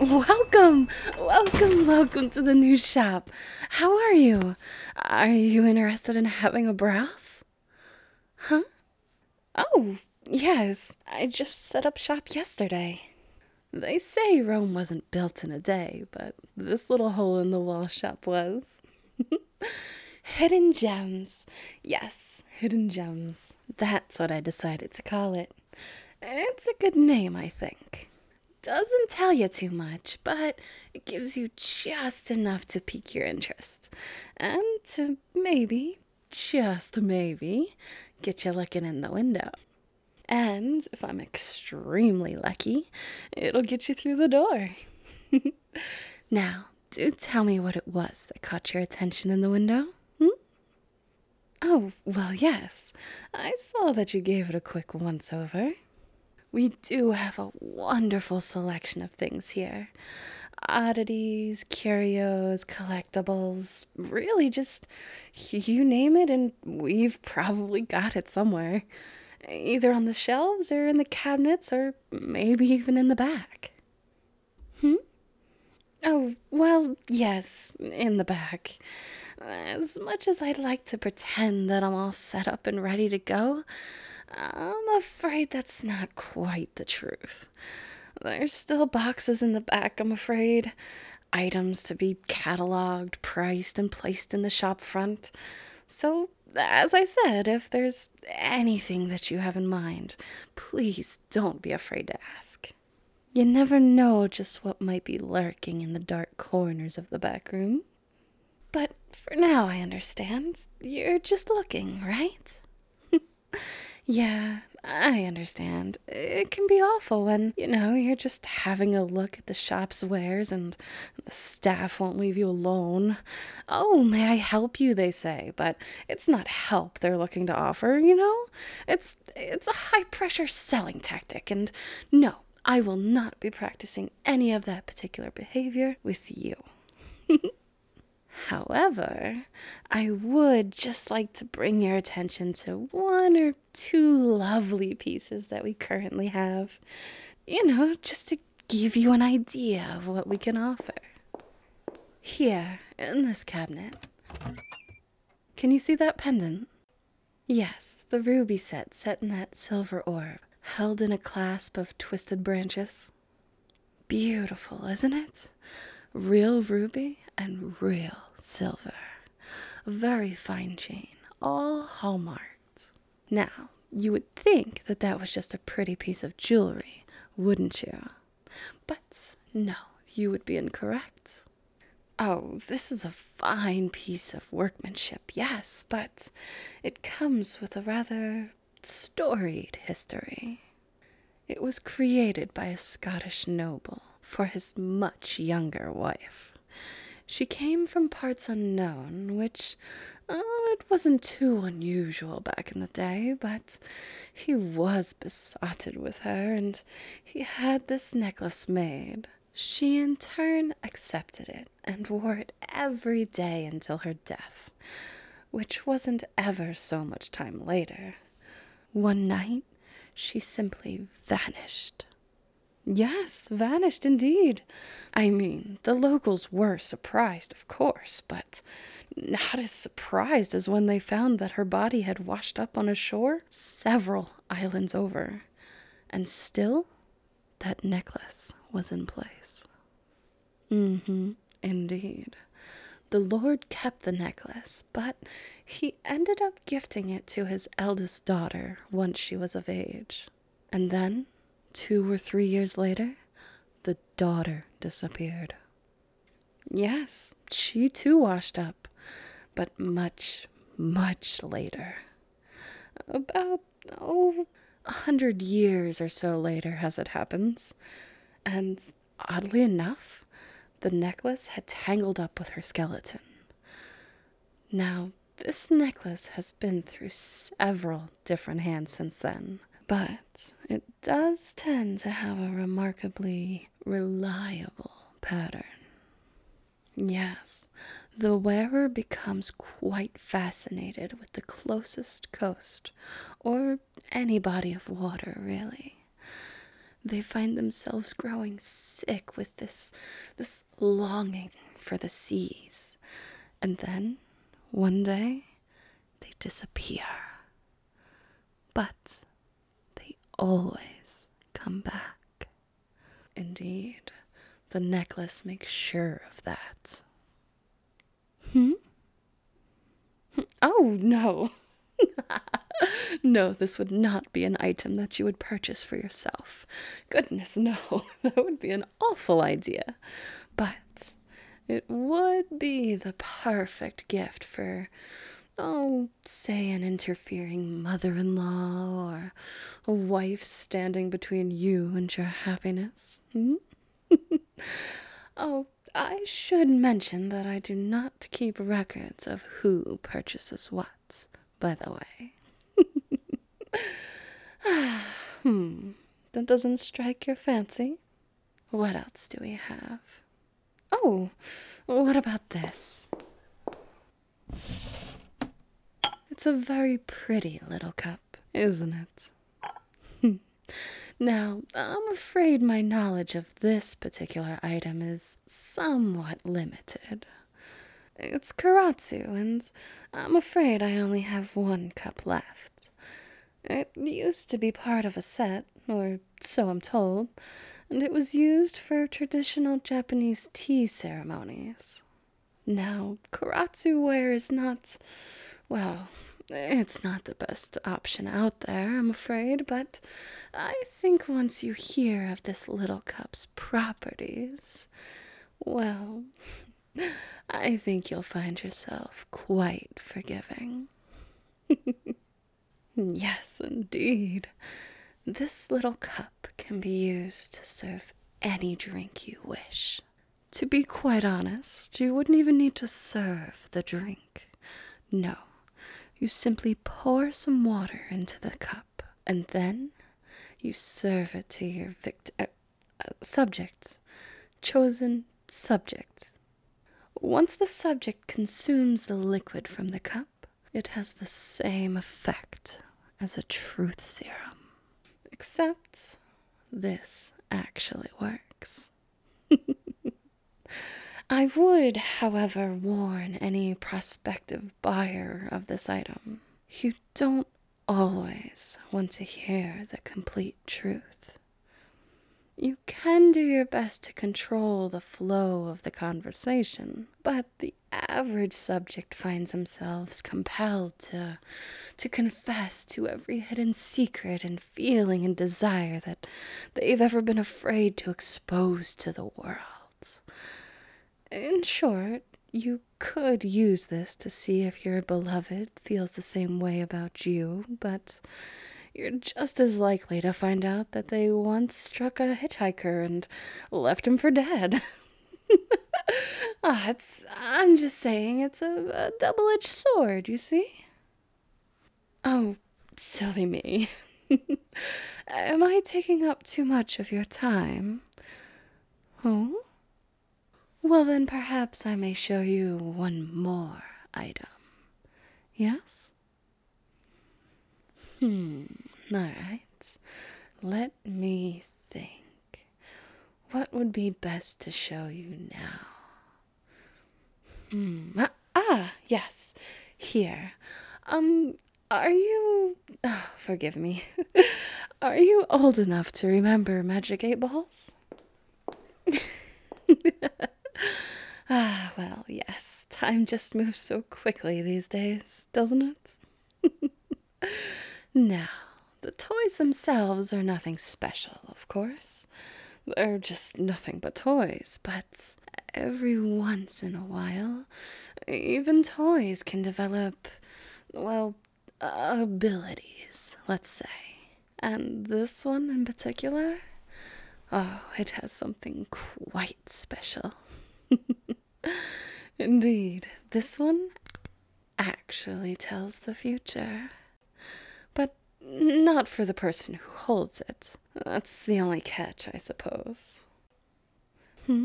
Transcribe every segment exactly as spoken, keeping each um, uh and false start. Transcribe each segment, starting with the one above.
Welcome, welcome, welcome to the new shop. How are you? Are you interested in having a browse? Huh? Oh, yes. I just set up shop yesterday. They say Rome wasn't built in a day, but this little hole in the wall shop was. Hidden gems. Yes, hidden gems. That's what I decided to call it. It's a good name, I think. Doesn't tell you too much, but it gives you just enough to pique your interest. And to maybe, just maybe, get you looking in the window. And if I'm extremely lucky, it'll get you through the door. Now, do tell me what it was that caught your attention in the window. Hmm? Oh, well, yes. I saw that you gave it a quick once over. We do have a wonderful selection of things here. Oddities, curios, collectibles, really just you name it and we've probably got it somewhere. Either on the shelves or in the cabinets or maybe even in the back. Hmm? Oh, well, yes, in the back. As much as I'd like to pretend that I'm all set up and ready to go, I'm afraid that's not quite the truth. There's still boxes in the back, I'm afraid. Items to be cataloged, priced, and placed in the shop front. So, as I said, if there's anything that you have in mind, please don't be afraid to ask. You never know just what might be lurking in the dark corners of the back room. But for now, I understand. You're just looking, right? Yeah, I understand. It can be awful when, you know, you're just having a look at the shop's wares and the staff won't leave you alone. Oh, may I help you, they say, but it's not help they're looking to offer, you know? It's it's a high-pressure selling tactic, and no, I will not be practicing any of that particular behavior with you. However, I would just like to bring your attention to one or two lovely pieces that we currently have. You know, just to give you an idea of what we can offer. Here, in this cabinet. Can you see that pendant? Yes, the ruby set set in that silver orb, held in a clasp of twisted branches. Beautiful, isn't it? Real ruby and real silver. A very fine chain, all hallmarked. Now, you would think that that was just a pretty piece of jewelry, wouldn't you? But no, you would be incorrect. Oh, this is a fine piece of workmanship, yes, but it comes with a rather storied history. It was created by a Scottish noble for his much younger wife. She came from parts unknown, which, oh, it wasn't too unusual back in the day, but he was besotted with her, and he had this necklace made. She in turn accepted it and wore it every day until her death, which wasn't ever so much time later. One night, she simply vanished. Yes, vanished indeed. I mean, the locals were surprised, of course, but not as surprised as when they found that her body had washed up on a shore several islands over. And still, that necklace was in place. Mm-hmm, indeed. The Lord kept the necklace, but he ended up gifting it to his eldest daughter once she was of age. And then, two or three years later, the daughter disappeared. Yes, she too washed up, but much, much later. About, oh, a hundred years or so later, as it happens. And oddly enough, the necklace had tangled up with her skeleton. Now, this necklace has been through several different hands since then, but it does tend to have a remarkably reliable pattern. Yes, the wearer becomes quite fascinated with the closest coast, or any body of water, really. They find themselves growing sick with this this longing for the seas. And then, one day, they disappear. But they always come back. Indeed, the necklace makes sure of that. Hmm? Oh, no. No, this would not be an item that you would purchase for yourself. Goodness, no, that would be an awful idea. But it would be the perfect gift for, oh, say an interfering mother-in-law or a wife standing between you and your happiness. Hmm? Oh, I should mention that I do not keep records of who purchases what, by the way. Hmm, that doesn't strike your fancy? What else do we have? Oh, what about this? It's a very pretty little cup, isn't it? Now, I'm afraid my knowledge of this particular item is somewhat limited. It's Karatsu, and I'm afraid I only have one cup left. It used to be part of a set, or so I'm told, and it was used for traditional Japanese tea ceremonies. Now, Karatsu ware is not, well, it's not the best option out there, I'm afraid, but I think once you hear of this little cup's properties, well, I think you'll find yourself quite forgiving. Yes, indeed. This little cup can be used to serve any drink you wish. To be quite honest, you wouldn't even need to serve the drink. No, you simply pour some water into the cup, and then you serve it to your vict- uh, uh, subjects, chosen subjects. Once the subject consumes the liquid from the cup, it has the same effect as a truth serum. Except this actually works. I would, however, warn any prospective buyer of this item. You don't always want to hear the complete truth. You can do your best to control the flow of the conversation, but the average subject finds themselves compelled to, to confess to every hidden secret and feeling and desire that they've ever been afraid to expose to the world. In short, you could use this to see if your beloved feels the same way about you, but you're just as likely to find out that they once struck a hitchhiker and left him for dead. ah, it's, I'm just saying it's a, a double-edged sword, you see? Oh, silly me. Am I taking up too much of your time? Oh? Well, then perhaps I may show you one more item. Yes? Hmm, all right. Let me think. What would be best to show you now? Hmm, ah, ah yes, here. Um, are you... Oh, forgive me. Are you old enough to remember Magic eight Balls? Ah, well, yes. Time just moves so quickly these days, doesn't it? Now, the toys themselves are nothing special, of course. They're just nothing but toys, but every once in a while, even toys can develop, well, abilities, let's say. And this one in particular, oh, it has something quite special. Indeed, this one actually tells the future. But not for the person who holds it. That's the only catch, I suppose. Hmm?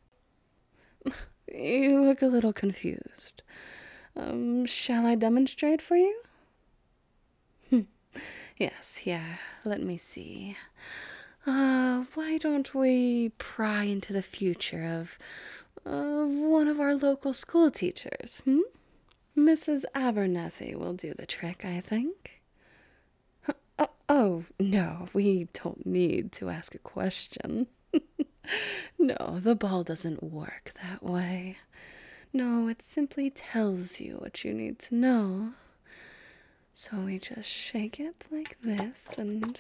You look a little confused. Um, shall I demonstrate for you? Hmm. Yes, here, let me see. Uh, why don't we pry into the future of, of one of our local school teachers, hmm? Missus Abernethy will do the trick, I think. Oh, oh, no, we don't need to ask a question. No, the ball doesn't work that way. No, it simply tells you what you need to know. So we just shake it like this and...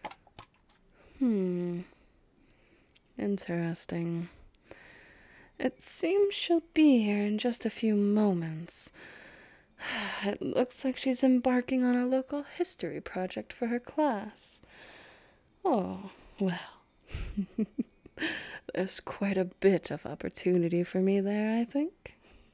Hmm. Interesting. It seems she'll be here in just a few moments. It looks like she's embarking on a local history project for her class. Oh, well. There's quite a bit of opportunity for me there, I think.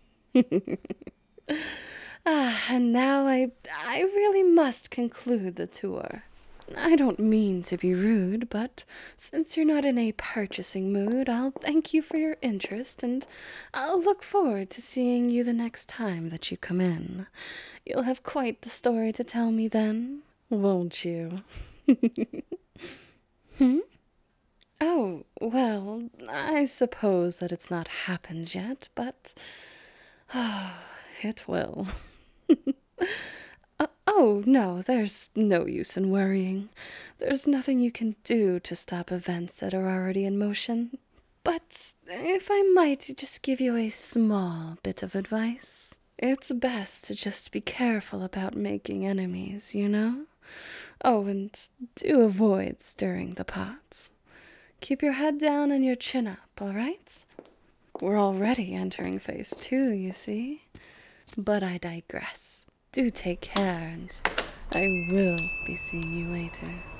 Ah, and now I I really must conclude the tour. I don't mean to be rude, but since you're not in a purchasing mood, I'll thank you for your interest, and I'll look forward to seeing you the next time that you come in. You'll have quite the story to tell me then, won't you? Hmm? Oh, well, I suppose that it's not happened yet, but it will. Uh, oh, no, there's no use in worrying. There's nothing you can do to stop events that are already in motion. But if I might just give you a small bit of advice, it's best to just be careful about making enemies, you know? Oh, and do avoid stirring the pot. Keep your head down and your chin up, all right? We're already entering phase two, you see. But I digress. Do take care, and I will be seeing you later.